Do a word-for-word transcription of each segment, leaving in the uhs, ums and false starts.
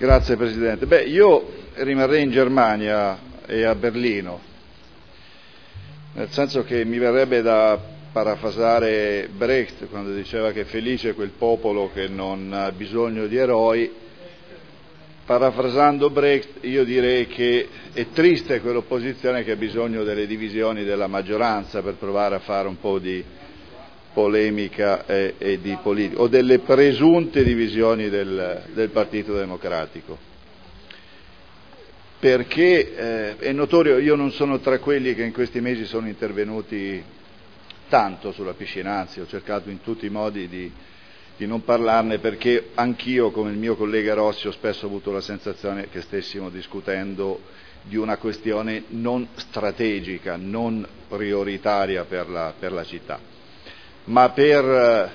Grazie Presidente. Beh, io rimarrei in Germania e a Berlino, nel senso che mi verrebbe da parafrasare Brecht quando diceva che è felice quel popolo che non ha bisogno di eroi. Parafrasando Brecht, io direi che è triste quell'opposizione che ha bisogno delle divisioni della maggioranza per provare a fare un po' di polemica e, e di politica, o delle presunte divisioni del, del Partito Democratico. Perché eh, è notorio, io non sono tra quelli che in questi mesi sono intervenuti tanto sulla piscina, anzi ho cercato in tutti i modi di di non parlarne, perché anch'io, come il mio collega Rossi, ho spesso avuto la sensazione che stessimo discutendo di una questione non strategica, non prioritaria per la, per la città, ma per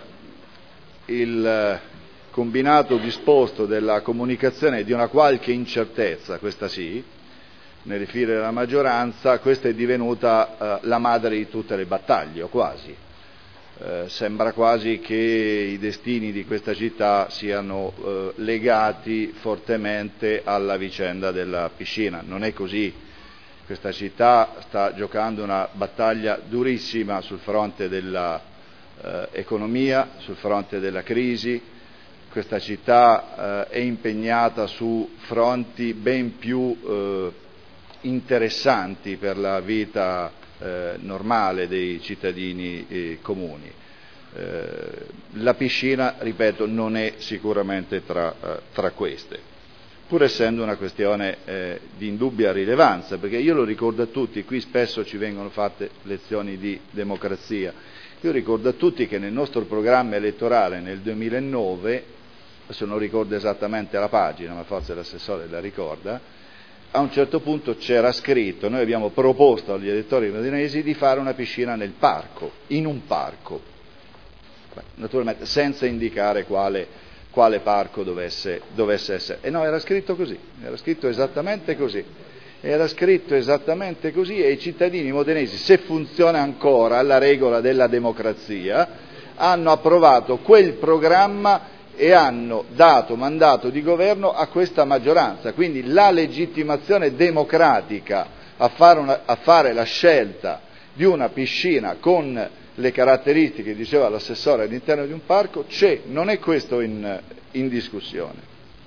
il combinato disposto della comunicazione di una qualche incertezza, questa sì, nelle file della maggioranza, questa è divenuta eh, la madre di tutte le battaglie, o quasi. Eh, sembra quasi che i destini di questa città siano eh, legati fortemente alla vicenda della piscina. Non è così. Questa città sta giocando una battaglia durissima sul fronte dell'economia, eh, sul fronte della crisi. Questa città eh, è impegnata su fronti ben più eh, interessanti per la vita Eh, normale dei cittadini eh, comuni. Eh, la piscina, ripeto, non è sicuramente tra, eh, tra queste, pur essendo una questione eh, di indubbia rilevanza, perché io lo ricordo a tutti, qui spesso ci vengono fatte lezioni di democrazia, io ricordo a tutti che nel nostro programma elettorale nel duemilanove, adesso non ricordo esattamente la pagina, ma forse l'assessore la ricorda, a un certo punto c'era scritto, noi abbiamo proposto agli elettori medinesi di fare una piscina nel parco, in un parco, naturalmente senza indicare quale, quale parco dovesse, dovesse essere. E no, era scritto così, era scritto esattamente così, era scritto esattamente così e i cittadini modenesi, se funziona ancora la regola della democrazia, hanno approvato quel programma e hanno dato mandato di governo a questa maggioranza, quindi la legittimazione democratica a fare, una, a fare la scelta di una piscina con le caratteristiche, diceva l'assessore, all'interno di un parco c'è, non è questo in, in discussione.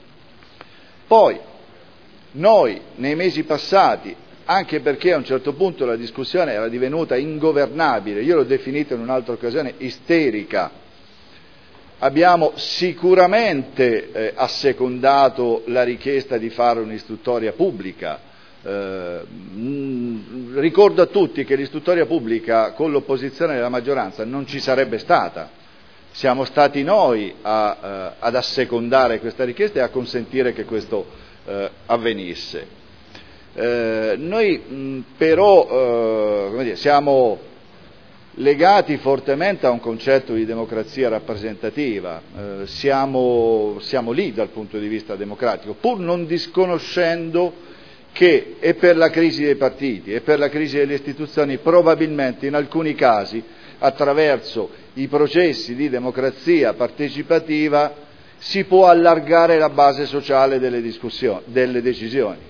Poi noi nei mesi passati, anche perché a un certo punto la discussione era divenuta ingovernabile, io l'ho definita in un'altra occasione isterica, abbiamo sicuramente eh, assecondato la richiesta di fare un'istruttoria pubblica. Eh, mh, ricordo a tutti che l'istruttoria pubblica con l'opposizione della maggioranza non ci sarebbe stata. Siamo stati noi a, eh, ad assecondare questa richiesta e a consentire che questo eh, avvenisse. Eh, noi mh, però eh, come dire, siamo legati fortemente a un concetto di democrazia rappresentativa, eh, siamo, siamo lì dal punto di vista democratico, pur non disconoscendo che e per la crisi dei partiti e per la crisi delle istituzioni probabilmente in alcuni casi attraverso i processi di democrazia partecipativa si può allargare la base sociale delle discussioni, delle decisioni.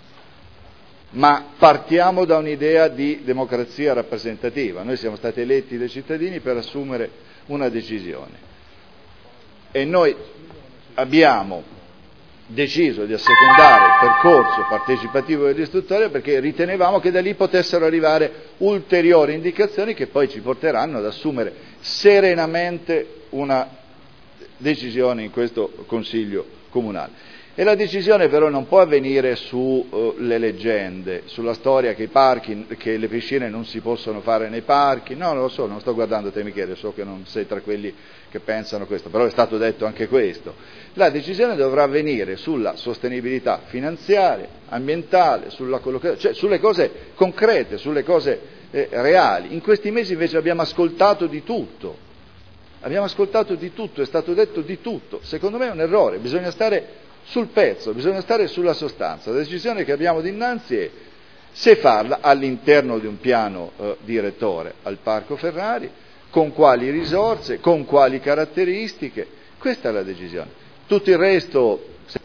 Ma partiamo da un'idea di democrazia rappresentativa. Noi siamo stati eletti dai cittadini per assumere una decisione e noi abbiamo deciso di assecondare il percorso partecipativo dell'istruttoria perché ritenevamo che da lì potessero arrivare ulteriori indicazioni che poi ci porteranno ad assumere serenamente una decisione in questo Consiglio comunale. E la decisione però non può avvenire sulle uh, leggende, sulla storia che i parchi, che le piscine non si possono fare nei parchi. No, non lo so, non sto guardando te Michele, so che non sei tra quelli che pensano questo, però è stato detto anche questo. La decisione dovrà avvenire sulla sostenibilità finanziaria, ambientale, sulla collocazione, cioè sulle cose concrete, sulle cose eh, reali. In questi mesi invece abbiamo ascoltato di tutto, abbiamo ascoltato di tutto, è stato detto di tutto. Secondo me è un errore, bisogna stare sul pezzo, bisogna stare sulla sostanza. La decisione che abbiamo dinanzi è se farla all'interno di un piano eh, direttore al Parco Ferrari, con quali risorse, con quali caratteristiche, questa è la decisione. Tutto il resto